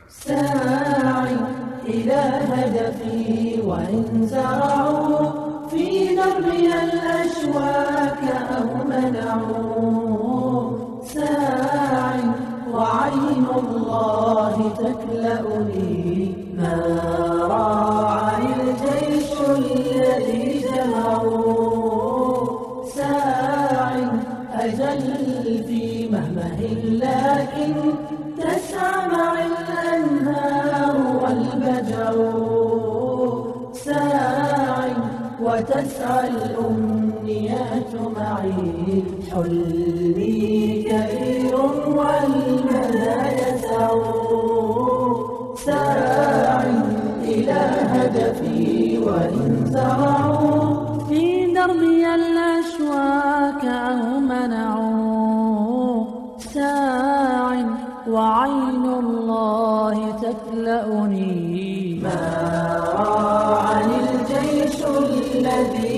ساعٍ إلى هدفي وإن زرعوا في دربي الأشواك أو منعوا ساع وعين الله تكلأني ما راعني الجيش الذي جمعوا ساع أجل في مهمه لكن تسعى معي الأنهار والبجع ساع وتسعى الأمنيات معي حلمي كبير والمدى يسع ساع إلى هدفي وإن زرعوا في دربي الأشواك أو منعوا ساع وعين الله تكلأني ما راعني الجيش الذي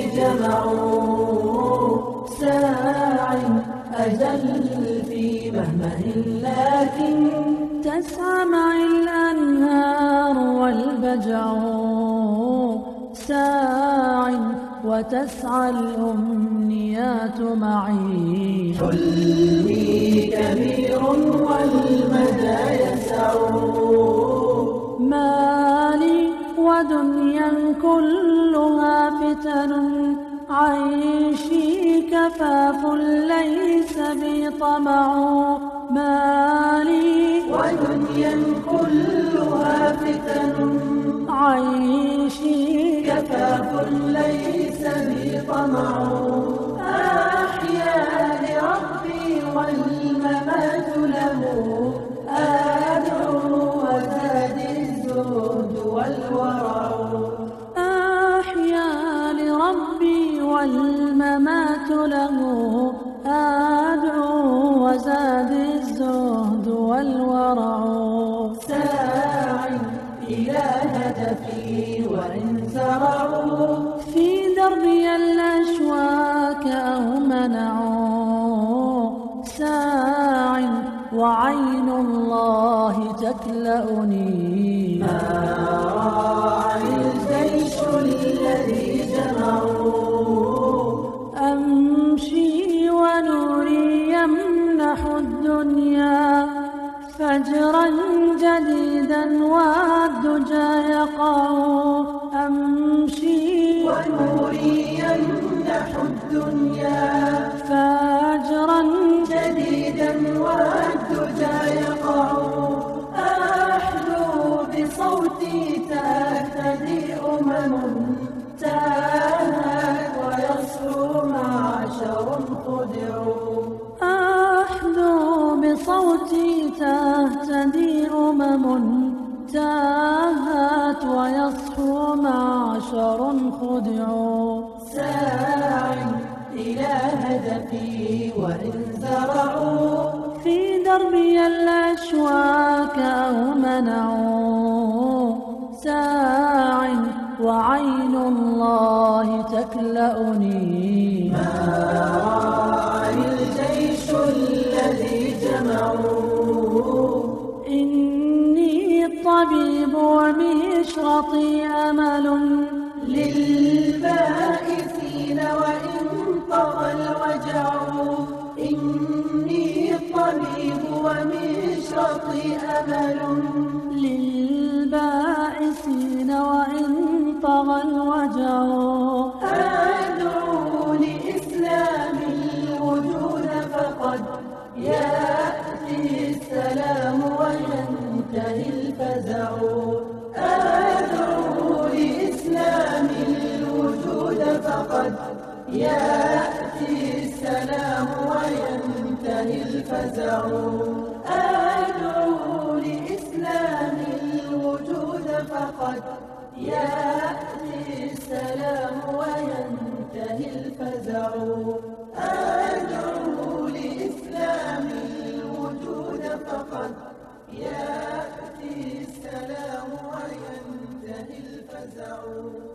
جمعوا ساع أجل في مهمه لكن تسعى معي الأنهار والبجع ساع وتسعى الأمنيات معي حلمي كبير والمدى يسع مالي ودنيا كلها فتن عيشي كفاف ليس بي طمع مالي ودنيا كلها فتن عيشي كفاف ليس بي طمع أحيا لربي والممات له أدعو وزادي الزهد والورع أحيا لربي والممات له أدعو وزادي الزهد والورع ساع إلى هدفي وإن زرعوا في دربي الأشواك أو منعوا ساع وعين الله تكلأني ما راعني الجيش الذي جمعوا أمشي ونوري يمنح الدنيا فجرا جديدا والدجى يقع أمشي ونوري يمنح الدنيا فجرا جديدا والدجى يقع أحلو بصوتي تهتدي تاهت ويصحو معشر خدعوا أحدو بصوتي تهتدي تاهت ويصحو معشر خدعوا ساع إلى هدفي وإن زرعوا في دربي الأشواك أو منعوا ساع وعين الله تكلأني ما راعني الجيش الذي جمعوا إني الطبيب ومشرطي أمل للبائسين وإن طغى الوجع إني الطبيب ومشرطي أمل للبائسين وإن طغى الوجع أدعو لإسلام الوجود فقد يأتي السلام وينتهي الفزع أدعو لإسلام الوجود فقد يأتي السلام وينتهي الفزع أدعو لإسلام الوجود فقد يأتي السلام وينتهي الفزع أدعو لإسلام الوجود فقد يأتي السلام وينتهي الفزع